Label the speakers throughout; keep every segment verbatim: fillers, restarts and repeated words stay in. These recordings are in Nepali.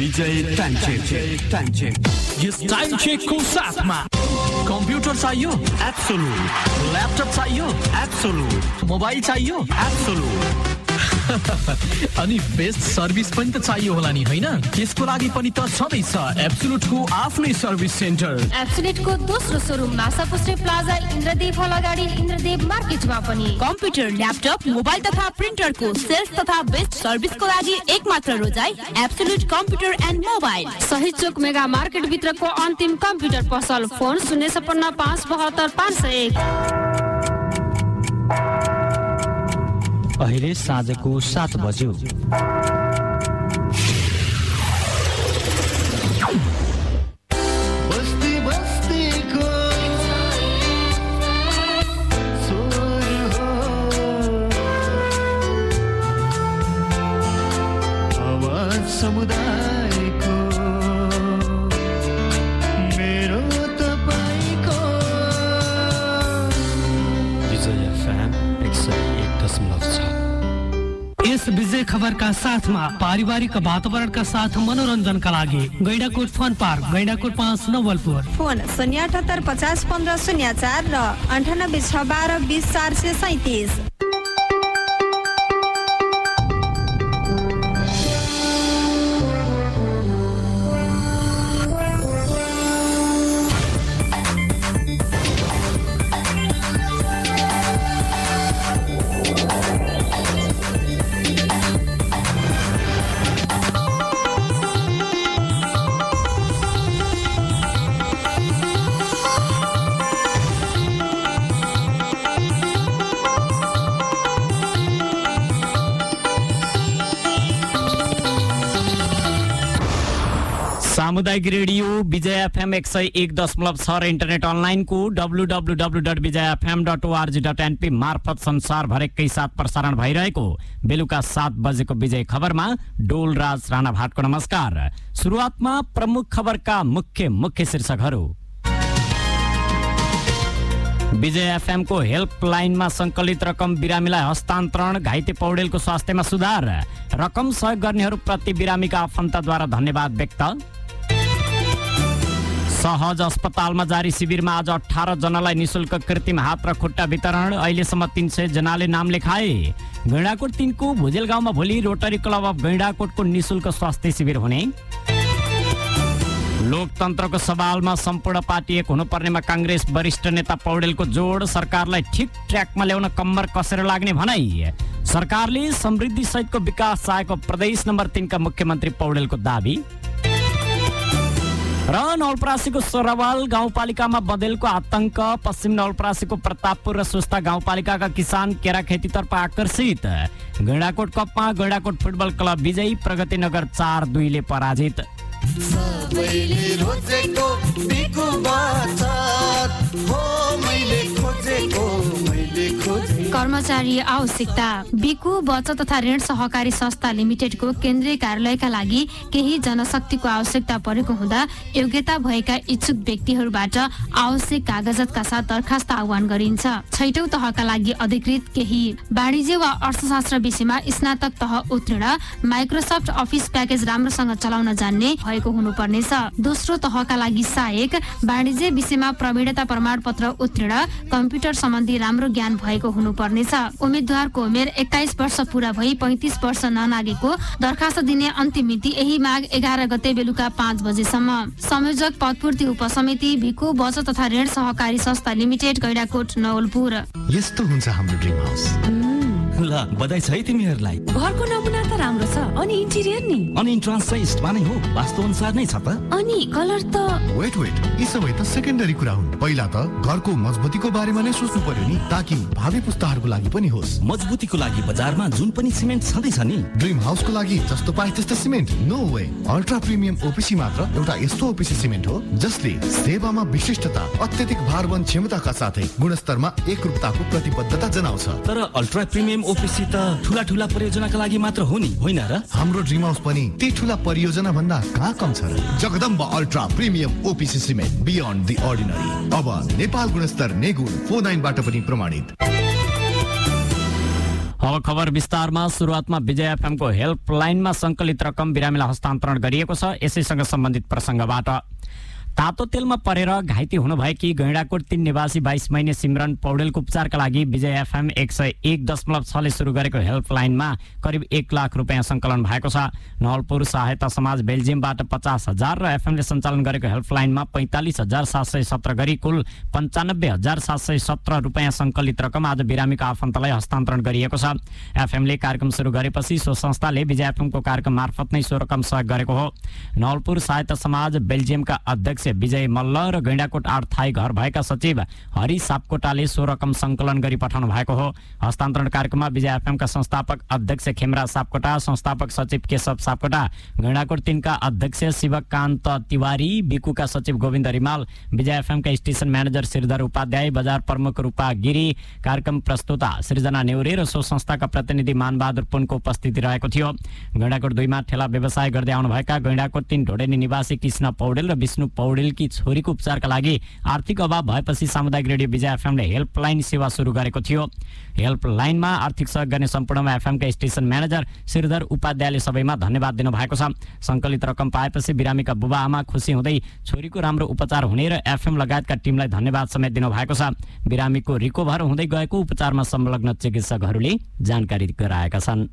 Speaker 1: विजय time check time check
Speaker 2: yes time चेकको साथमा कम्प्युटर चाहियो एब्सोल्युट, ल्यापटप चाहियो एब्सोल्युट, मोबाइल चाहियो एब्सोल्युट, अनि बेस्ट सर्भिस पनि त चाहियो होला नि, हैन? त्यसको लागि पनि त छँदैछ एब्सोल्युटको आफ्नै सर्भिस सेन्टर।
Speaker 3: एब्सोल्युटको दोस्रो शोरूम मासापुस्टे प्लाजा इन्द्रदेव हल अगाडि इन्द्रदेव मार्केटमा पनि। कम्प्युटर, ल्यापटप, मोबाइल तथा प्रिन्टरको सेल्स तथा बेस्ट सर्भिसको लागि एकमात्र रोजाइ एब्सोल्युट कम्प्युटर एन्ड मोबाइल। सही चोक मेगा मार्केट भित्रको अन्तिम कम्प्युटर पसल। फोन शून्य छपन्न पाँच बहत्तर पाँच सय एक।
Speaker 4: अहिले साँझको सात बज्यो।
Speaker 5: बस्ती बस्तीको स्वर हो, आवाज समुदायको, मेरो तपाईको
Speaker 4: विजय एफएम एक सय एक दशमलव छ।
Speaker 2: यस विजय खबरका साथमा पारिवारिक वातावरणका साथ मनोरञ्जनका लागि गैंडाकोट फन पार्क, गैंडाकोट पाँच नवलपुर।
Speaker 3: फोन शून्य अठहत्तर पचास पन्ध्र शून्य चार र अन्ठानब्बे छ बाह्र बिस चार सय सैतिस।
Speaker 4: सामुदायिक रेडियो विजय एफएम एक सय एक दशमलव छ र इन्टरनेट अनलाइनको W W W dot Vijay FM dot ORG dot NP मार्फत संसारभरिकै साथ प्रसारण भइरहेको बेलुका सात बजेको विजय खबरमा डोलराज राणा भाटको नमस्कार। सुरुवातमा प्रमुख खबरका मुख्य मुख्य शीर्षकहरू। विजय एफएम को हेल्पलाइनमा संकलित रकम बिरामीलाई हस्तान्तरण, घाइते पौडेलको स्वास्थ्यमा सुधार, रकम सहयोग गर्नेहरूप्रति बिरामीका आफन्तद्वारा धन्यवाद व्यक्त। सहज अस्पतालमा जारी शिविरमा आज अठार जनालाई निशुल्क कृत्रिम हात र खुट्टा वितरण, अहिलेसम्म तीन सय जनाले नाम लेखाए। गैंडाकोट तीनको भुजेल गाउँमा भोलि रोटरी क्लब अफ गैंडाकोटको निशुल्क स्वास्थ्य शिविर हुने। लोकतन्त्रको सवालमा सम्पूर्ण पार्टी एक हुनुपर्नेमा कांग्रेस वरिष्ठ नेता पौडेलको जोड, सरकारलाई ठिक ट्र्याकमा ल्याउन कम्मर कसेर लाग्ने भनाई। सरकारले समृद्धि सहितको विकास चाहेको प्रदेश नम्बर तीन का मुख्यमन्त्री पौडेलको दावी। र नवलपरासीको सोरावाल गाउँपालिकामा बँदेलको आतंक, पश्चिम नवलपरासीको प्रतापपुर र सुस्ता गाउँपालिकाका किसान केरा खेतीतर्फ आकर्षित। गैंडाकोट कपमा गैंडाकोट फुटबल क्लब विजयी, प्रगतिनगर चार दुईले पराजित।
Speaker 5: सबैले रोजेको बिकु बाचार हो, मैले खोजेको मैले खोजेको।
Speaker 3: कर्मचारी आवश्यकता। बिकु बचत तथा ऋण सहकारी संस्था लिमिटेडको केन्द्रीय कार्यालयका लागि केही जनशक्तिको आवश्यकता परेको हुँदा योग्यता भएका इच्छुक व्यक्तिहरूबाट आवश्यक कागजातका साथ दरखास्त आह्वान गरिन्छ। छैटौं तहका लागि अधिकृत, केही वाणिज्य वा अर्थशास्त्र विषयमा स्नातक तह उत्तीर्ण, माइक्रोसफ्ट अफिस प्याकेज राम्रोसँग चलाउन जान्ने भएको हुनुपर्नेछ। दोस्रो तहका लागि सहायक, वाणिज्य विषयमा प्रवीणता प्रमाणपत्र उत्तीर्ण, कम्प्युटर सम्बन्धी राम्रो ज्ञान भएको हुनुपर्नेछ। उम्मेद्वारको उमेर एक्काइस वर्ष पूरा भई पैंतिस वर्ष ननागेको दरखास्त दिने अन्तिम मिति यही माघ एघार गते बेलुका पाँच बजेसम्म। संयोजक पदपूर्ति उपसमिति भिकु बचत तथा ऋण सहकारी संस्था लिमिटेड, गैंडाकोट नवलपुर।
Speaker 6: यस्तो हुन्छ हाम्रो ड्रिम हाउस।
Speaker 7: ल बधाई छ है तिमीहरूलाई।
Speaker 3: घरको नमुना त राम्रो छ, अनि इन्टिरियर नि?
Speaker 7: अनि इन्ट्रान्स चाहिँ इस्टमा नै हो, वास्तु अनुसार नै छ त।
Speaker 3: अनि कलर त?
Speaker 6: वेट वेट, यी सबै त सेकेन्डरी कुरा हुन्। पहिला त घरको मजबुतीको बारेमा नै सोच्नु पर्यो नि, ताकि भावी पुस्ताहरूको लागि पनि होस्।
Speaker 7: मजबुतीको लागि बजारमा जुन पनि सिमेन्ट छँदैछ नि।
Speaker 6: ड्रिम हाउसको लागि जस्तो पाए त्यस्तो cement? No way. Ultra premium OPC मात्र एउटा यस्तो ओपिसी सिमेन्ट हो जसले सेवामा विशिष्टता, अत्यधिक भारवहन क्षमताका साथै गुणस्तरमा एकरूपताको प्रतिबद्धता जनाउँछ।
Speaker 7: तर अल्ट्रा प्रिमियम ओपिसी त ठुला ठुला परियोजनाका लागि मात्र हो नि, होइन र?
Speaker 6: हाम्रो ड्रिम हाउस पनि ती ठुला परियोजना भन्दा कहाँ कम छ र? Jagdamba ultra premium OPC cement, beyond the ordinary. अब नेपाल गुणस्तर नेगुण फोर नाइन बाट पनि प्रमाणित।
Speaker 4: अब खबर विस्तारमा। सुरुवातमा विजय एफएमको हेल्पलाइनमा सङ्कलित रकम बिरामीलाई हस्तान्तरण गरिएको छ। यसैसँग सम्बन्धित प्रसङ्गबाट तातो तेलमा परेर घाइते हुनुभएकी गैंडाकोट तीन निवासी बाइस महिने सिमरन पौडेलको उपचारका लागि विजय एफएम एक सय एक दशमलव छले सुरु गरेको हेल्पलाइनमा करिब एक लाख रुपियाँ सङ्कलन भएको छ। नवलपुर सहायता समाज बेल्जियमबाट पचास हजार र एफएमले सञ्चालन गरेको हेल्पलाइनमा पैँतालिस हजार सात सय सत्र गरी कुल पन्चानब्बे हजार सात सय सत्र रुपियाँ सङ्कलित रकम आज बिरामीको आफन्तलाई हस्तान्तरण गरिएको छ। एफएमले कार्यक्रम सुरु गरेपछि सो संस्थाले विजय एफएमको कार्यक्रम मार्फत नै सो रकम सहयोग गरेको हो। नवलपुर सहायता समाज बेल्जियमका अध्यक्ष विजय मल्ल र गैंडाकोट आठ थाई घर भएका सचिव हरि सापकोटाले सो रकम सङ्कलन गरी पठाउनु भएको हो। हस्तान्तरण कार्यक्रममा विजय एफएमका संस्थापक अध्यक्ष खेमराज सापकोटा, संस्थापक सचिव केशव सापकोटा, गैंडाकोट तीनका अध्यक्ष शिवकान्त तिवारी, बिकुका सचिव गोविन्द रिमाल, विजय एफएमका स्टेशन म्यानेजर श्रीधर उपाध्याय, बजार प्रमुख रूपा गिरी, कार्यक्रम प्रस्तुता सृजना नेउरे र सो संस्थाका प्रतिनिधि मानबहादुर पुनको उपस्थिति रहेको थियो। गैंडाकोट दुईमा ठेला व्यवसाय गर्दै आउनुभएका गैंडाकोट तीन ढोडेनी निवासी कृष्ण पौडेल र विष्णु पौडेलकी छोरीको उपचारका लागि आर्थिक अभाव भएपछि सामुदायिक रेडियो विजय एफएमले हेल्पलाइन सेवा सुरु गरेको थियो। हेल्पलाइनमा आर्थिक सहयोग गर्ने सम्पूर्णमा एफएमका स्टेशन म्यानेजर श्रीधर उपाध्यायले सबैमा धन्यवाद दिनुभएको छ। सङ्कलित रकम पाएपछि बिरामीका बुबा आमा खुसी हुँदै छोरीको राम्रो उपचार हुने र एफएम लगायतका टिमलाई धन्यवाद समेत दिनुभएको छ। बिरामीको रिकभर हुँदै गएको उपचारमा संलग्न चिकित्सकहरूले जानकारी गराएका छन्।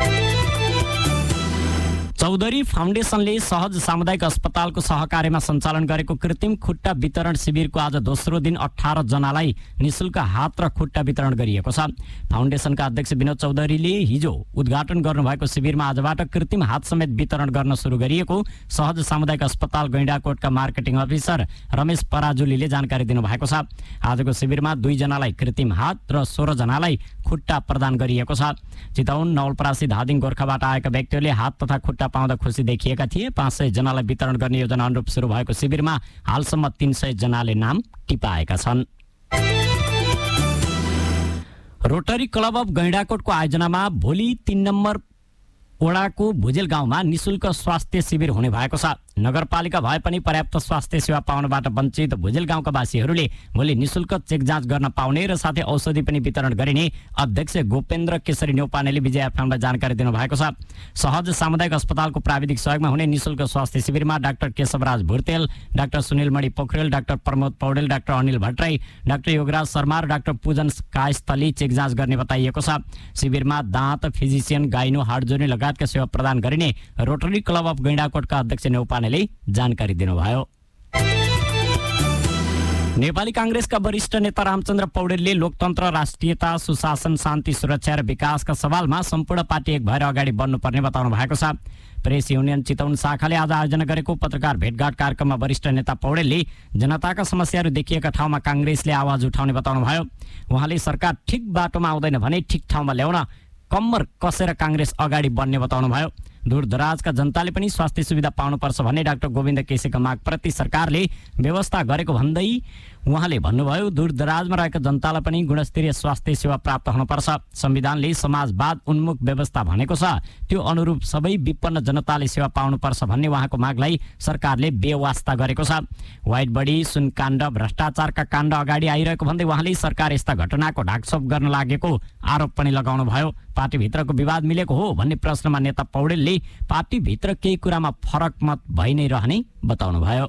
Speaker 4: चौधरी फाउन्डेसनले सहज सामुदायिक अस्पतालको सहकार्यमा सञ्चालन गरेको कृत्रिम खुट्टा वितरण शिविरको आज दोस्रो दिन अठार जनालाई निशुल्क हात र खुट्टा वितरण गरिएको छ। फाउन्डेसनका अध्यक्ष विनोद चौधरीले हिजो उद्घाटन गर्नुभएको शिविरमा आजबाट कृत्रिम हात समेत वितरण गर्न सुरु गरिएको सहज सामुदायिक अस्पताल गैंडाकोटका मार्केटिङ अफिसर रमेश पराजुलीले जानकारी दिनुभएको छ। आजको शिविरमा दुई जनालाई कृत्रिम हात र सोह्र जनालाई खुट्टा प्रदान गरिएको छ। चितवन, नवलपरासी, धादिङ, गोर्खाबाट आएका व्यक्तिहरूले हात तथा खुट्टा पाउँदा खुसी देखिएका थिए। पाँच सय जनालाई वितरण गर्ने योजना अनुरूप सुरु भएको शिविरमा हालसम्म तीन सय जनाले नाम टिपाएका छन्। रोटरी क्लब अफ गैंडाकोटको आयोजनामा भोलि तीन नम्बर ओडाको भुजेल गाउँमा निशुल्क स्वास्थ्य शिविर हुने भएको छ। नगरपालिका भए पनि पर्याप्त स्वास्थ्य सेवा पाउनबाट वञ्चित भुजेल गाउँका वासीहरूले भोलि निशुल्क चेक जाँच गर्न पाउने र साथै औषधि पनि वितरण गरिने अध्यक्ष गोपेन्द्र केशरी न्यौपानेले विजय एफएमलाई जानकारी दिनुभएको छ। सहज सामुदायिक अस्पतालको प्राविधिक सहयोगमा हुने निशुल्क स्वास्थ्य शिविरमा doctor Keshavraj Bhurtel, doctor Sunilmani Pokharel, doctor Pramod Paudel, doctor Anil Bhattarai, doctor Yograj Sharma र डाक्टर पूजन कायस्थली चेक जाँच गर्ने बताइएको छ। शिविरमा दाँत, फिजिसियन, गाइनो, हाड जोड्ने लगायतका सेवा प्रदान गरिने रोटरी क्लब अफ गैंडाकोटका अध्यक्ष न्यौपानेले जानकारी दिनुभयो। नेपाली कांग्रेसका वरिष्ठ नेता रामचन्द्र पौडेलले लोकतन्त्र, राष्ट्रियता, सुशासन, शान्ति, सुरक्षा र विकासका सवालमा सम्पूर्ण पार्टी एक भएर अगाडि बढ्नुपर्ने बताउनु भएको छ। प्रेस युनियन चितवन शाखाले आज आयोजना गरेको पत्रकार भेटघाट कार्यक्रममा वरिष्ठ नेता पौडेलले जनताका समस्याहरू देखिएका ठाउँमा कांग्रेसले आवाज उठाउने बताउनुभयो। उहाँले सरकार ठिक बाटोमा आउँदैन भने ठिक ठाउँमा ल्याउन कम्मर कसेर कांग्रेस अगाडि बढ्ने बताउनुभयो। दूरदराजका जनताले पनि स्वास्थ्य सुविधा पाउनुपर्छ भन्ने डाक्टर गोविन्द केसीका मागप्रति सरकारले व्यवस्था गरेको भन्दै उहाँले भन्नुभयो, दूरदराजमा रहेका जनतालाई पनि गुणस्तरीय स्वास्थ्य सेवा प्राप्त हुनुपर्छ। संविधानले समाजवाद उन्मुख व्यवस्था भनेको छ, त्यो अनुरूप सबै विपन्न जनताले सेवा पाउनुपर्छ भन्ने उहाँको मागलाई सरकारले बेवास्ता गरेको छ। व्हाइट बडी, सुनकाण्ड, भ्रष्टाचारका काण्ड अगाडि आइरहेको भन्दै उहाँले सरकार यस्ता घटनाको ढाकछोप गर्न लागेको आरोप पनि लगाउनु भयो। पार्टीभित्रको विवाद मिलेको हो भन्ने प्रश्नमा नेता पौडेलले पार्टीभित्र केही कुरामा फरक मत भइ नै रहने बताउनुभयो।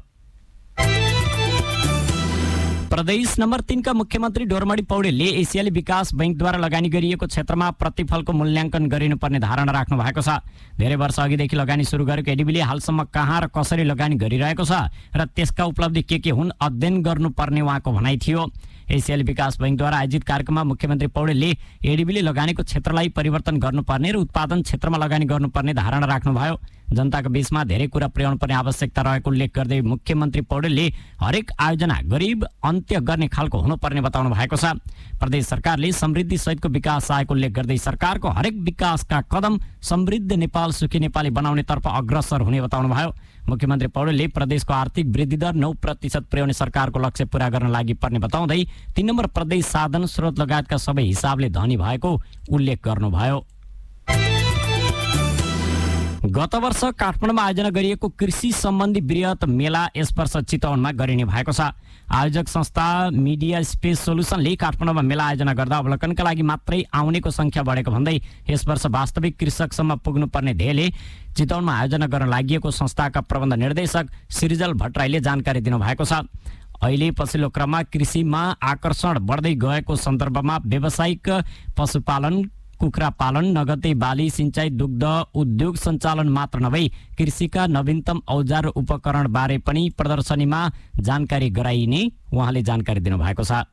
Speaker 4: प्रदेश नम्बर तीनका मुख्यमन्त्री डोरमणि पौडेलले एसियाली विकास बैंकद्वारा लगानी गरिएको क्षेत्रमा प्रतिफलको मूल्याङ्कन गरिनुपर्ने धारणा राख्नु भएको छ। धेरै वर्ष अघिदेखि लगानी सुरु गरेको एडिबीले हालसम्म कहाँ र कसरी लगानी गरिरहेको छ र त्यसका उपलब्धि के के हुन् अध्ययन गर्नुपर्ने उहाँको भनाइ थियो। एसियाली विकास बैंकद्वारा आयोजित कार्यक्रममा मुख्यमन्त्री पौडेलले एडिबीले लगानीको क्षेत्रलाई परिवर्तन गर्नुपर्ने र उत्पादन क्षेत्रमा लगानी गर्नुपर्ने धारणा राख्नुभयो। जनताको बीचमा धेरै कुरा पुर्याउनु पर्ने आवश्यकता रहेको उल्लेख गर्दै मुख्यमन्त्री पौडेलले हरेक आयोजना गरिब अन्त्य गर्ने खालको हुनुपर्ने बताउनु भएको छ। प्रदेश सरकारले समृद्धि सहितको विकास चाहेको उल्लेख गर्दै सरकारको हरेक विकासका कदम समृद्ध नेपाल, सुखी नेपाली बनाउनेतर्फ अग्रसर हुने बताउनुभयो। मुख्यमन्त्री पौडेलले प्रदेशको आर्थिक वृद्धि दर नौ प्रतिशत पुर्याउने सरकारको लक्ष्य पूरा गर्न लागि पर्ने बताउँदै तीन नम्बर प्रदेश साधन स्रोत लगायतका सबै हिसाबले धनी भएको उल्लेख गर्नुभयो। गत वर्ष काठमाडौँमा आयोजना गरिएको कृषि सम्बन्धी वृहत मेला यस वर्ष चितवनमा गरिने भएको छ। आयोजक संस्था मिडिया स्पेस सोलुसनले काठमाडौँमा मेला आयोजना गर्दा अवलोकनका लागि मात्रै आउनेको संख्या बढेको भन्दै यस वर्ष वास्तविक कृषकसम्म पुग्नुपर्ने ध्येयले चितवनमा आयोजना गर्न लागि संस्थाका प्रबन्ध निर्देशक सृजल भट्टराईले जानकारी दिनुभएको छ। अहिले पछिल्लो क्रममा कृषिमा आकर्षण बढ्दै गएको सन्दर्भमा व्यावसायिक पशुपालन, कुखुरा पालन, नगदे बाली, सिंचाई, दुग्ध उद्योग सञ्चालन मात्र नभई कृषिका नवीनतम औजार उपकरण बारे पनि प्रदर्शनीमा जानकारी गराइने उहाँले जानकारी दिनुभएको छ।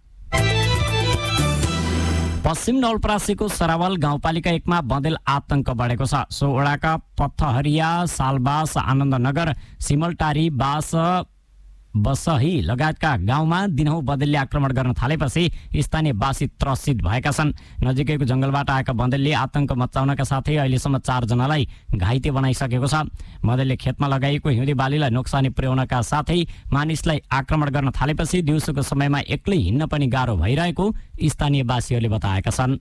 Speaker 4: पश्चिम नवलपरासीको सरावल गाउँपालिका एकमा बँदेल आतंक बढेको छ। सो वडाका पथहरिया, सालबास, आनन्दनगर, सिमलटारी, बास, बसही लगायतका गाउँमा दिनहुँ बँदेलले आक्रमण गर्न थालेपछि स्थानीयवासी त्रसित भएका छन्। नजिकैको जंगलबाट आएका बँदेलले आतंक मचाउनका साथै अहिलेसम्म चारजनालाई घाइते बनाइसकेको छ। बँदेलले खेतमा लगाइएको हिउँदे बालीलाई नोक्सानी पुर्याउनका साथै मानिसलाई आक्रमण गर्न थालेपछि दिउँसोको समयमा एक्लै हिँड्न पनि गाह्रो भइरहेको स्थानीयवासीहरूले बताएका छन्।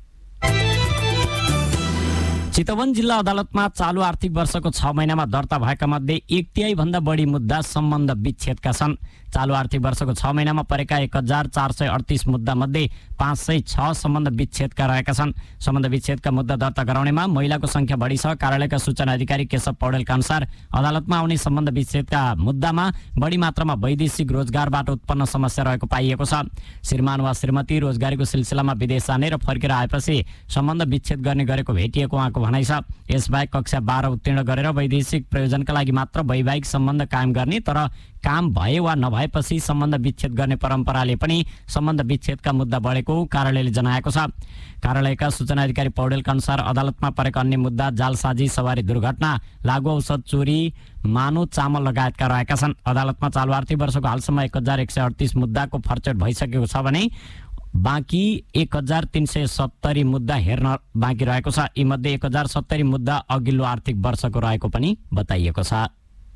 Speaker 4: चितवन जिल्ला अदालतमा चालु आर्थिक वर्षको छ महिनामा दर्ता भएका मध्ये एक तिहाई भन्दा बढी मुद्दा सम्बन्ध विच्छेदका छन्। चालु आर्थिक वर्षको छ महिनामा परेका एक हजार चार सय अडतिस मुद्दा मध्ये पाँच सय छ सम्बन्ध विच्छेदका रहेका छन्। सम्बन्ध विच्छेदका मुद्दा दर्ता गराउनेमा महिलाको संख्या बढी छ। कार्यालयका सूचना अधिकारी केशव पौडेलका अनुसार अदालतमा आउने सम्बन्ध विच्छेदका मुद्दामा बढी मात्रामा वैदेशिक रोजगारबाट उत्पन्न समस्या रहेको पाइएको छ। श्रीमान वा श्रीमती रोजगारीको सिलसिलामा विदेश जाने र फर्केर आएपछि सम्बन्ध विच्छेद गर्ने गरेको भेटिएको उहाँको भनाइ छ। यसबाहेक कक्षा बाह्र उत्तीर्ण गरेर वैदेशिक प्रयोजनका लागि मात्र वैवाहिक सम्बन्ध कायम गर्ने तर काम भए वा नभएपछि सम्बन्ध विच्छेद गर्ने परम्पराले पनि सम्बन्ध विच्छेदका मुद्दा बढेको कार्यालयले जनाएको छ। कार्यालयका सूचना अधिकारी पौडेलका अनुसार अदालतमा परेका अन्य मुद्दा जालसाजी, सवारी दुर्घटना, लागु औषध चोरी, मानो चामल लगायतका रहेका छन्। अदालतमा चालु आर्थिक वर्षको हालसम्म एक हजार एक सय अडतिस मुद्दाको फर्चट भइसकेको छ भने बाँकी एक हजार तीन सय सत्तरी मुद्दा हेर्न बाँकी रहेको छ। यी मध्ये एक हजार सत्तरी मुद्दा अघिल्लो आर्थिक वर्षको रहेको पनि बताइएको छ।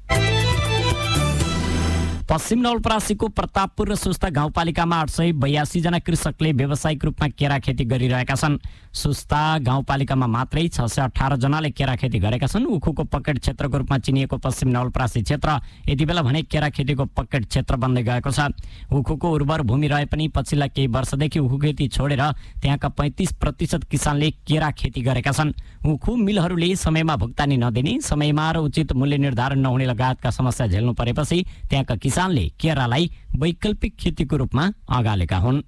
Speaker 4: पश्चिम नवलपरासीको प्रतापपुर र सुस्ता गाउँपालिकामा आठ सय बयासी जना कृषकले व्यावसायिक रूपमा केरा खेती गरिरहेका छन्। सुस्ता गाउँपालिकामा मात्रै छ सय अठार जनाले केरा खेती गरेका छन्। उखुको पकेट क्षेत्रको रूपमा चिनिएको पश्चिम नवलपरासी क्षेत्र यति बेला भने केरा खेतीको पकेट क्षेत्र बन्दै गएको छ। उखुको उर्वर भूमि रहे पनि पछिल्ला केही वर्षदेखि उखु खेती छोडेर त्यहाँका पैँतिस प्रतिशत किसानले केरा खेती गरेका छन्। उखु मिलहरूले समयमा भुक्तानी नदिने, समयमा र उचित मूल्य निर्धारण नहुने लगायतका समस्या झेल्नु परेपछि त्यहाँका किसानले केरालाई वैकल्पिक खेतीको रूपमा अगालेका हुन्।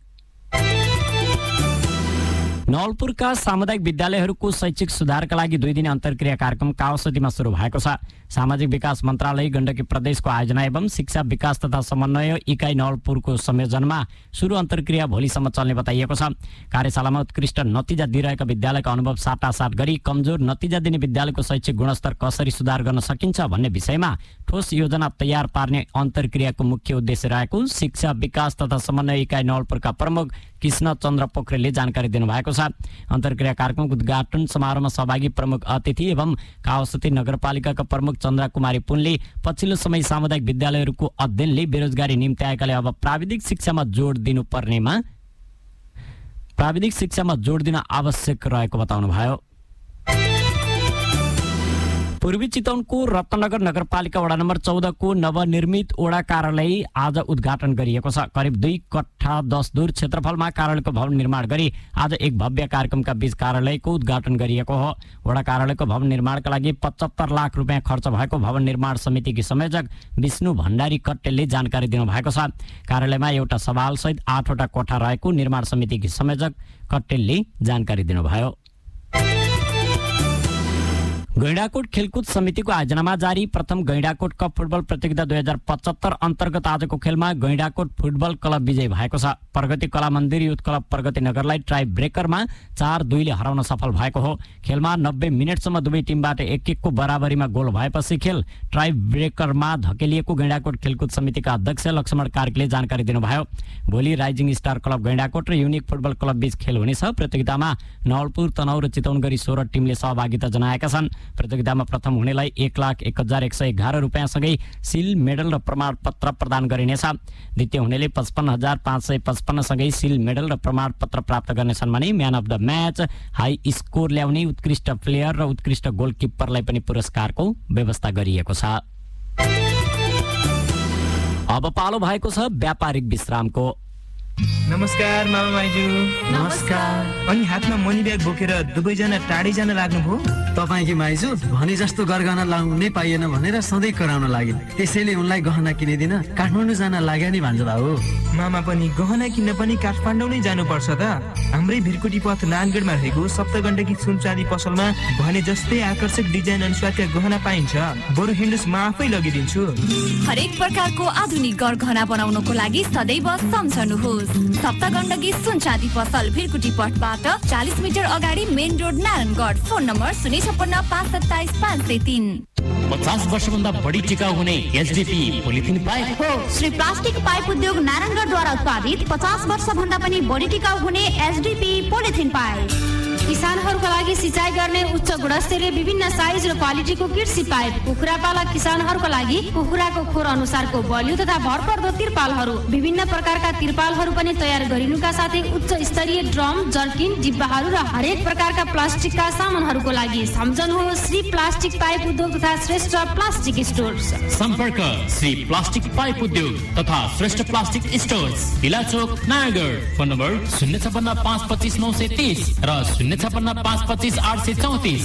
Speaker 4: नवलपुरका सामुदायिक विद्यालयहरूको शैक्षिक सुधारका लागि दुई दिने अन्तर्क्रिया कार्यक्रम कावासतीमा सुरु भएको छ। सामाजिक विकास मन्त्रालय गण्डकी प्रदेशको आयोजना एवं शिक्षा विकास तथा समन्वय इकाइ नवलपुरको संयोजनमा सुरु अन्तर्क्रिया भोलिसम्म चल्ने बताइएको छ। कार्यशालामा उत्कृष्ट नतिजा दिइरहेका विद्यालयका अनुभव साटासाट गरी कमजोर नतिजा दिने विद्यालयको शैक्षिक गुणस्तर कसरी सुधार गर्न सकिन्छ भन्ने विषयमा ठोस योजना तयार पार्ने अन्तर्क्रियाको मुख्य उद्देश्य रहेको शिक्षा विकास तथा समन्वय इकाइ नवलपुरका प्रमुख कृष्ण चन्द्र पोखरेलले जानकारी दिनुभएको छ। अन्तर्क्रिया कार्यक्रमको उद्घाटन समारोहमा सहभागी प्रमुख अतिथि एवं कावासती नगरपालिकाका प्रमुख चन्द्रा कुमारी पुनले पछिल्लो समय सामुदायिक विद्यालयहरूको अध्ययनले बेरोजगारी निम्ति आएकाले अब प्राविधिक शिक्षामा जोड दिनुपर्नेमा प्राविधिक शिक्षामा जोड दिन आवश्यक रहेको बताउनुभयो। पूर्वी चितवनको रत्नगर नगरपालिका वडा नम्बर चौध को नवनिर्मित वडा कार्यालय आज उद्घाटन गरिएको छ। करिब दुई कट्ठा दस दूर क्षेत्रफलमा कार्यालयको भवन निर्माण गरी आज एक भव्य कार्यक्रमका बीच कार्यालयको उद्घाटन गरिएको हो। वडा कार्यालयको भवन निर्माणका लागि पचहत्तर लाख रुपियाँ खर्च भएको भवन निर्माण समितिकी संयोजक विष्णु भण्डारी कट्टेलले जानकारी दिनुभएको छ। कार्यालयमा एउटा सभाल सहित आठवटा कोठा रहेको निर्माण समितिकी संयोजक कट्टेलले जानकारी दिनुभयो। गैंडाकोट खेलकुद समितिको आयोजनामा जारी प्रथम गैंडाकोट कप फुटबल प्रतियोगिता दुई हजार पचहत्तर अन्तर्गत आजको खेलमा गैंडाकोट फुटबल क्लब विजयी भएको छ। प्रगति कला मन्दिर युथ क्लब प्रगति नगरलाई ट्राई ब्रेकरमा चार दुईले हराउन सफल भएको हो। खेलमा नब्बे मिनटसम्म दुवै टिमबाट एक एकको बराबरीमा गोल भएपछि खेल ट्राई ब्रेकरमा धकेलिएको गैंडाकोट खेलकुद समितिका अध्यक्ष लक्ष्मण कार्कीले जानकारी दिनुभयो। भोलि राइजिङ स्टार क्लब गैंडाकोट र युनिक फुटबल क्लब बीच खेल हुनेछ। प्रतियोगितामा नवलपुर, तनहुँ र चितवन गरी सोह्र टिमले सहभागिता जनाएका छन्। प्रतियोगितामा प्रथम हुनेलाई एक लाख एक हजार एक सय एघार रुपियाँसँगै सिल मेडल र प्रमाणपत्र प्रदान गरिनेछ। द्वितीय हुनेले पचपन्न हजार पाँच सय पचपन्नसँगै सिल मेडल र प्रमाणपत्र प्राप्त गर्नेछन् भने man of the match, high score ल्याउने उत्कृष्ट प्लेयर र उत्कृष्ट गोलकिपरलाई पनि पुरस्कारको व्यवस्था गरिएको छ। अब पालो भएको छ व्यापारिक विश्रामको।
Speaker 8: नमस्कार मामा माइजू।
Speaker 1: नमस्कार।
Speaker 8: अनि हातमा मनी ब्याग बोकेर दुवैजना टाढै जान लाग्नुभयो?
Speaker 1: तपाईँकी माइजू भने जस्तो गरगहना लाउनै पाइएन भनेर सधैँ कराउन लागिन्, त्यसैले उनलाई गहना किनिदिन काठमाडौँ जान लाग्यो नि भान्जा हो।
Speaker 8: मामा पनि गहना किन्न पनि काठमाडौँ नै जानुपर्छ त? हाम्रै भिरकुटी पथ नानगढमा रहेको सप्तगण्डकी सुन चाँदी पसलमा भने जस्तै आकर्षक डिजाइन अनुसारका गहना पाइन्छ। बरु हिँड्नुस् म आफै लगिदिन्छु।
Speaker 9: हरेक प्रकारको आधुनिक गरगहना बनाउनको लागि सदैव सम्झनुहोस् सप्तगण्डकी सुन चाँदी पसल, भिरकुटी पथबाट चालीस मिटर अगाडि main road Narayangadh. Phone number शून्य छप्पन्न पाँच सत्ताइस पाँच सय तीन।
Speaker 10: पचास वर्षभन्दा बढी टिकाउ हुने एचडीपी पोलिथिन पाइप
Speaker 9: हो। श्री प्लास्टिक पाइप उद्योग नारायणगढद्वारा उत्पादित पचास वर्ष भन्दा पनि बढी टिकाउ हुने एचडीपी पोलिथिन पाइप।
Speaker 3: किसानहरूका लागि सिँचाइ गर्ने उच्च गुणस्तरीय विभिन्न साइज र क्वालिटीको कृषि पाइप, कुखुरा पालक किसानहरूका लागि कुखुराको खोर अनुसारको बलियो तथा भरपर्दो तिरपालहरू, विभिन्न प्रकारका तिरपालहरू पनि तयार गरिनुका साथै उच्च स्तरीय ड्रम, जर्किन, डिब्बाहरू र हरेक प्रकारका प्लास्टिकका सामानहरूको लागि सम्झनुहोस् श्री प्लास्टिक पाइप उद्योग तथा श्रेष्ठ प्लास्टिक स्टोर्स।
Speaker 10: सम्पर्क श्री प्लास्टिक पाइप उद्योग तथा Shrestha plastic stores, Ilachok Narayangadh. Phone number शून्य छप्पन्न पाँच पच्चिस नौ सय तीस र शून्य छप्पन्न पाँच पच्चिस आठ सय चौतिस।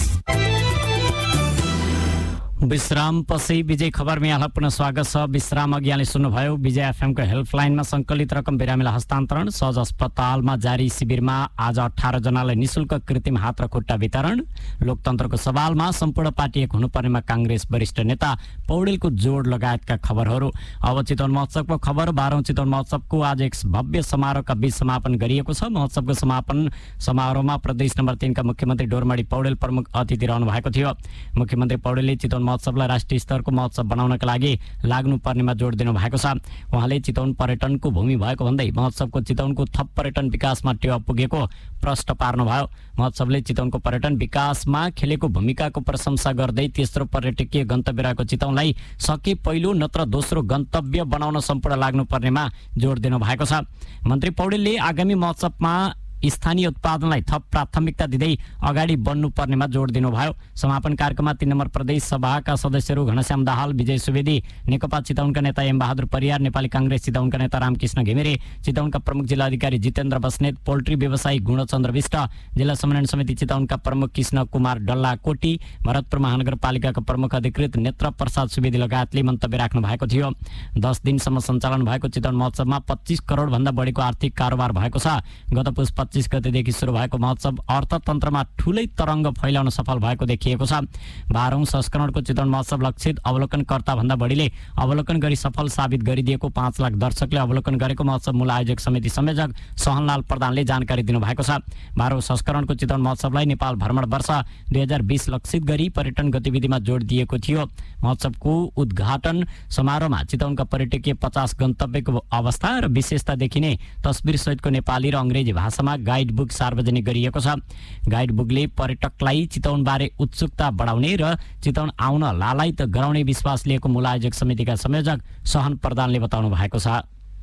Speaker 4: विश्राम पछि विजय खबरमा यहाँलाई पुनः स्वागत छ। विश्राम अघि यहाँले सुन्नुभयो विजय एफएमको हेल्पलाइनमा सङ्कलित रकम बिरामीलाई हस्तान्तरण, सहज अस्पतालमा जारी शिविरमा आज अठार जनालाई निशुल्क कृत्रिम हात र खुट्टा वितरण, लोकतन्त्रको सवालमा सम्पूर्ण पार्टी एक हुनुपर्नेमा काङ्ग्रेस वरिष्ठ नेता पौडेलको जोड लगायतका खबरहरू। अब चितवन महोत्सवको खबर। बाह्रौं चितवन महोत्सवको आज एक भव्य समारोहका बीच समापन गरिएको छ। महोत्सवको समापन समारोहमा प्रदेश नम्बर तीनका मुख्यमन्त्री डोरमाडी पौडेल प्रमुख अतिथि रहनु भएको थियो। मुख्यमन्त्री पौडेलले चितवन महोत्सवलाई राष्ट्रिय स्तरको महोत्सव बनाउनका लागि लाग्नुपर्नेमा जोड दिनु भएको छ। उहाँले चितवन पर्यटनको भूमि भएको भन्दै महोत्सवको चितवनको थप पर्यटन विकासमा टेवा पुगेको प्रश्न पार्नुभयो। महोत्सवले चितवनको पर्यटन विकासमा खेलेको भूमिकाको प्रशंसा गर्दै तेस्रो पर्यटकीय गन्तव्य रहेको चितवनलाई सके पहिलो नत्र दोस्रो गन्तव्य बनाउन सम्पूर्ण लाग्नुपर्नेमा जोड दिनु भएको छ। मन्त्री पौडेलले आगामी महोत्सवमा स्थानीय उत्पादनलाई थप प्राथमिकता दिँदै अगाडि बढ्नुपर्नेमा जोड दिनुभयो। समापन कार्यक्रममा तीन नम्बर प्रदेश सभाका सदस्यहरू घनश्याम दाहाल, विजय सुवेदी, नेकपा चितवनका नेता एम बहादुर परियार, नेपाली काङ्ग्रेस चितवनका नेता रामकृष्ण घिमिरे, चितवनका प्रमुख जिल्लाधिकारी जितेन्द्र बस्नेत, पोल्ट्री व्यवसायी गुणचन्द्र विष्ट, जिल्ला समन्वय समिति चितवनका प्रमुख कृष्ण कुमार डल्लाकोटी, भरतपुर महानगरपालिकाका प्रमुख अधिकृत नेत्र प्रसाद सुवेदी लगायतले मन्तव्य राख्नु भएको थियो। दस दिनसम्म सञ्चालन भएको चितवन महोत्सवमा पच्चिस करोड भन्दा बढीको आर्थिक कारोबार भएको छ। गत पुस पच्चिस गतेदेखि सुरु भएको महोत्सव अर्थतन्त्रमा ठूलै तरङ्ग फैलाउन सफल भएको देखिएको छ। बाह्रौं संस्करणको चितवन महोत्सव लक्षित अवलोकनकर्ता भन्दा बढीले अवलोकन गरी सफल साबित गरिदिएको पाँच लाख दर्शकले अवलोकन गरेको महोत्सव मूल आयोजक समिति संयोजक सहनलाल प्रधानले जानकारी दिनुभएको छ। बाह्रौं संस्करणको चितवन महोत्सवलाई नेपाल भ्रमण वर्ष दुई हजार बीस लक्षित गरी पर्यटन गतिविधिमा जोड दिएको थियो। महोत्सवको उद्घाटन समारोहमा चितवनका पर्यटकीय पचास गन्तव्यको अवस्था र विशेषता देखिने तस्बिर सहितको नेपाली र अङ्ग्रेजी भाषामा गाइड बुक सार्वजनिक गरिएको छ। गाइड बुकले पर्यटकलाई चितवनबारे उत्सुकता बढाउने र चितवन आउन लालायित गराउने विश्वास लिएको मूल आयोजक समितिका संयोजक सहन प्रधानले बताउनु भएको छ।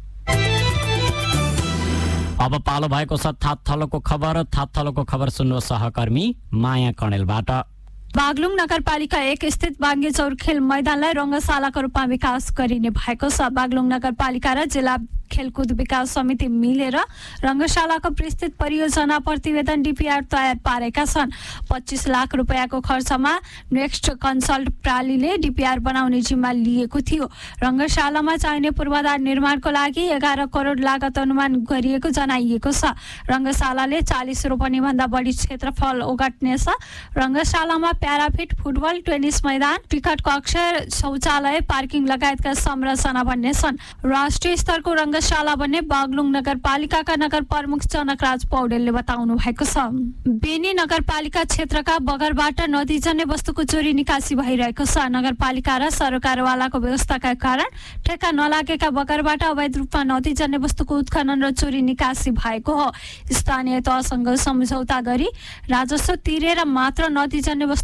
Speaker 4: अब पालो भएको छ थातथलोको खबर। थातथलोको खबर सुन्नु सहकर्मी माया कणेलबाट।
Speaker 11: बागलुङ नगरपालिका एक स्थित बाङ्गेचौर खेल मैदानलाई रङ्गशालाको रूपमा विकास गरिने भएको छ। बागलुङ नगरपालिका र जिल्ला खेलकुद विकास समिति मिलेर रङ्गशालाको विस्तृत परियोजना प्रतिवेदन डिपिआर तयार पारेका छन्। पच्चिस लाख रुपियाँको खर्चमा नेक्स्ट कन्सल्ट प्रालीले डिपिआर बनाउने जिम्मा लिएको थियो। रङ्गशालामा चाहिने पूर्वाधार निर्माणको लागि एघार करोड लागत अनुमान गरिएको जनाइएको छ। रङ्गशालाले चालिस रोपनी भन्दा बढी क्षेत्रफल ओगट्नेछ। रङ्गशालामा प्याराफिट, फुटबल, टेनिस मैदान, टिकट कक्ष, शौचालय, पार्किङ लगायतका संरचना बन्ने छन्। राष्ट्रिय स्तरको रङ्गशाला बन्ने बागलुङ नगरपालिकाका नगर प्रमुख जनकराज पौडेलले बताउनु भएको छ। बेनी नगरपालिका क्षेत्रका बगरबाट नदीजन्य वस्तुको चोरी निकासी भइरहेको छ। नगरपालिका र सरकारवालाको व्यवस्थाका कारण ठेक्का नलागेका बगरबाट अवैध रूपमा नदीजन्य वस्तुको उत्खनन र चोरी निकासी भएको हो। स्थानीय तहसँग सम्झौता गरी राजस्व तिरेर मात्र नदीजन्य वस्तु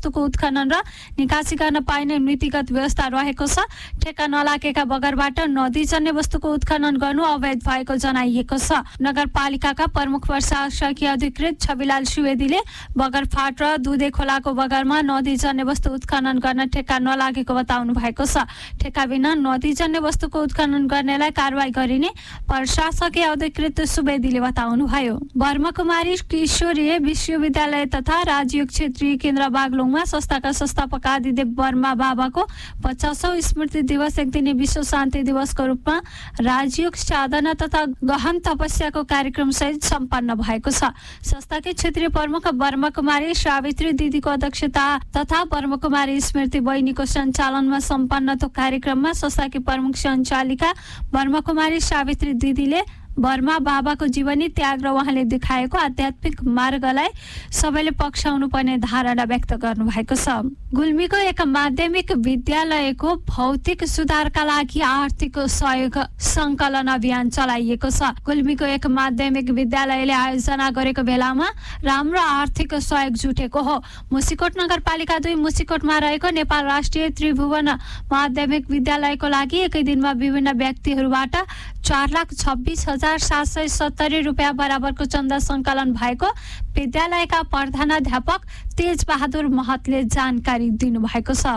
Speaker 11: वस्तुको उत्खनन र निकासी गर्न पाइने नीतिगत व्यवस्था रहेको छ। ठेक्का नलागेका बगरबाट नदी जन्य वस्तुको उत्खनन गर्नु अवैध भएको जनाइएको छ। नगरपालिकाका प्रमुख प्रशासकीय अधिकृत छविलाल सुवेदीले बगरफाट र दुधे खोलाको बगरमा नदी जन्य वस्तु उत्खनन गर्न ठेक्का नलागेको बताउनु भएको छ। ठेक्का बिना नदी जन्य वस्तुको उत्खनन गर्नेलाई कारवाही गरिने प्रशासकीय अधिकृत सुवेदीले बताउनुभयो। ब्रह्मकुमारी किशोरीय विश्वविद्यालय तथा राजयोग क्षेत्रीय केन्द्र बागलुङमा संस्थाका संस्थापक आदिदेव वर्मा बाबाको पचासौं स्मृति दिवस एक दिने विश्व शान्ति दिवसको रूपमा राजयोग साधना तथा गहन तपस्याको कार्यक्रम सहित सम्पन्न भएको छ। संस्थाकी क्षेत्रीय प्रमुख ब्रह्मकुमारी सावित्री दिदीको अध्यक्षता तथा ब्रह्मकुमारी स्मृति बहिनीको सञ्चालनमा सम्पन्न त्यो कार्यक्रममा संस्थाकी प्रमुख सञ्चालिका ब्रह्मकुमारी सावित्री दिदीले वर्मा बाबाको जीवनी त्याग र उहाँले देखाएको आध्यात्मिक मार्गलाई सबैले पक्षाउनु पर्ने धारणा व्यक्त गर्नु भएको छ। गुल्मीको एक माध्यमिक विद्यालयको भौतिक सुधारका लागि आर्थिक सहयोग संकलन अभियान चलाइएको छ। गुल्मीको एक माध्यमिक विद्यालयले आयोजना गरेको बेलामा राम्रो आर्थिक सहयोग जुटेको हो। मुसिकोट नगरपालिका दुई मुसिकोटमा रहेको नेपाल राष्ट्रिय त्रिभुवन माध्यमिक विद्यालयको लागि एकै दिनमा विभिन्न व्यक्तिहरूबाट चार लाख छब्बीस हजार सात सय सत्तरी रुपियाँ बराबरको चन्दा सङ्कलन भएको विद्यालयका प्रधानाध्यापक तेज बहादुर महतले जानकारी दिनुभएको छ।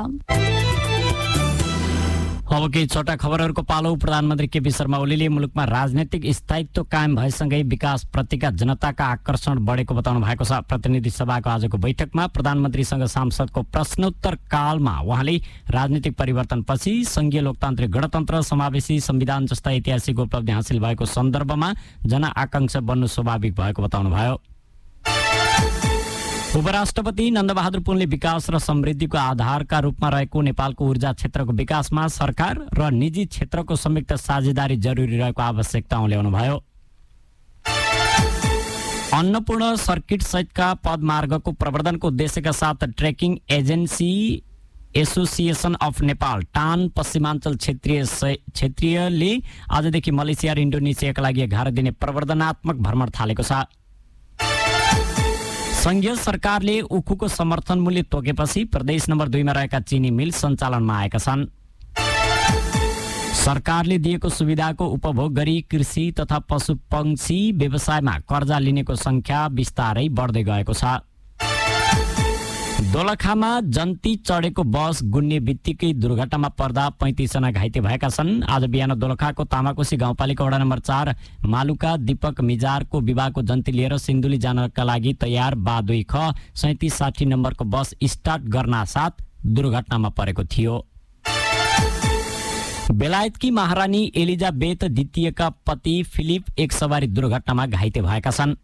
Speaker 4: अब केही छोटा खबरहरूको पालो। प्रधानमन्त्री केपी शर्मा ओलीले मुलुकमा राजनैतिक स्थायित्व कायम भएसँगै विकास प्रतिका जनताका आकर्षण बढेको बताउनु भएको छ। प्रतिनिधि सभाको आजको बैठकमा प्रधानमन्त्रीसँग सांसदको प्रश्नोत्तर कालमा उहाँले राजनीतिक परिवर्तनपछि संघीय लोकतान्त्रिक गणतन्त्र समावेशी संविधान जस्ता ऐतिहासिक उपलब्धि हासिल भएको सन्दर्भमा जनआकांक्षा बन्नु स्वाभाविक भएको बताउनुभयो। उपराष्ट्रपति नन्दबहादुर पुनले विकास र समृद्धिको आधारका रूपमा रहेको नेपालको ऊर्जा क्षेत्रको विकासमा सरकार र निजी क्षेत्रको संयुक्त साझेदारी जरुरी रहेको आवश्यकता ल्याउनुभयो। अन्नपूर्ण सर्किट सहितका पदमार्गको प्रवर्धनको उद्देश्यका साथ trekking agency association of Nepal TAAN पश्चिमाञ्चल क्षेत्रीय क्षेत्रीयले आजदेखि मलेसिया र इन्डोनेसियाका लागि एघार दिने प्रवर्धनात्मक भ्रमण थालेको छ। संघीय सरकारले उखुको समर्थन मूल्य तोकेपछि प्रदेश नम्बर दुईमा रहेका चिनी मिल सञ्चालनमा आएका छन्। सरकारले दिएको सुविधाको उपभोग गरी कृषि तथा पशुपक्षी व्यवसायमा कर्जा लिनेको संख्या बिस्तारै बढ्दै गएको छ। दोलखामा जन्ती चढेको बस गुन्ने बित्तिकै दुर्घटनामा पर्दा पैंतीस जना घाइते भएका छन्। आज बिहान दोलखाको तामाकोशी गाउँपालिका वडा नम्बर चार मालुका दीपक मिजारको विवाहको जन्ती लिएर सिन्धुली जानका लागि तयार बा दुई ख सैतिस साठी नम्बरको बस स्टार्ट गर्न साथ दुर्घटनामा परेको थियो। बेलायतकी महारानी एलिजाबेथ द्वितीयका पति फिलिप एक सवारी दुर्घटनामा घाइते भएका छन्।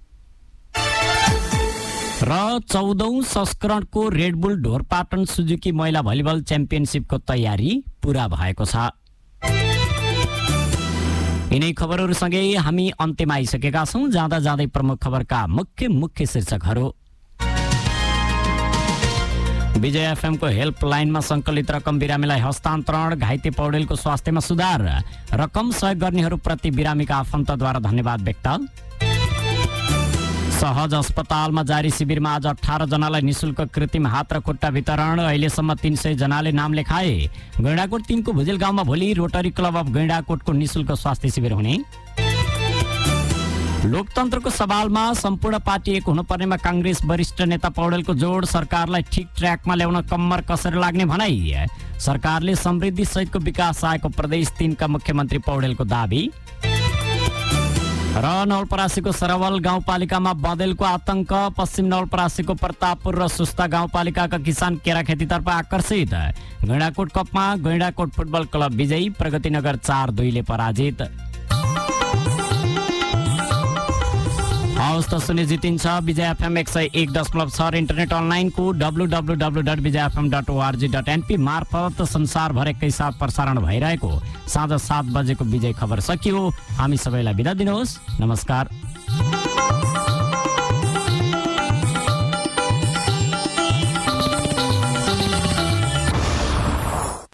Speaker 4: र चौधौं संस्करणको रेडबुल ढोरपाटन सुजुकी महिला भलिबल च्याम्पियनसिपको तयारी पूरा भएको छ। यिनै खबरहरूसँगै हामी अन्त्यमा आइसकेका छौं। जाँदा जाँदै प्रमुख खबरका मुख्य मुख्य शीर्षकहरू। विजय एफएमको हेल्पलाइनमा संकलित रकम बिरामीलाई हस्तान्तरण, घाइते पौडेलको स्वास्थ्यमा सुधार, रकम सहयोग गर्नेहरूप्रति बिरामीका आफन्तद्वारा धन्यवाद व्यक्त। सहज अस्पतालमा जारी शिविरमा आज अठार जनालाई निशुल्क कृत्रिम हात र खुट्टा वितरण, अहिलेसम्म तीन सय जनाले नाम लेखाए। गैंडाकोट तीनको भुजेल गाउँमा भोलि रोटरी क्लब अफ गैंडाकोटको निशुल्क स्वास्थ्य शिविर हुने। लोकतन्त्रको सवालमा सम्पूर्ण पार्टी एक हुनुपर्नेमा कांग्रेस वरिष्ठ नेता पौडेलको जोड, सरकारलाई ठिक ट्र्याकमा ल्याउन कम्मर कसरी लाग्ने भनाई। सरकारले समृद्धि सहितको विकास आएको प्रदेश तीनका मुख्यमन्त्री पौडेलको दाबी। र नवलपरासीको सरवल गाउँपालिकामा बँदेलको आतंक, पश्चिम नवलपरासीको प्रतापपुर र सुस्ता गाउँपालिकाका किसान केरा खेतीतर्फ आकर्षित। गैंडाकोट कपमा गैंडाकोट फुटबल क्लब विजयी, प्रगतिनगर चार दुईले पराजित। हवस् त सुने जितिन्छ। विजय एफएम एक सय एक दशमलव छ इन्टरनेट अनलाइनको W W W dot Vijay FM dot ORG dot NP मार्फत संसारभर एकैसाथ प्रसारण भइरहेको साँझ सात बजेको विजय खबर सकियो। हामी सबैलाई बिदा दिनुहोस्। नमस्कार।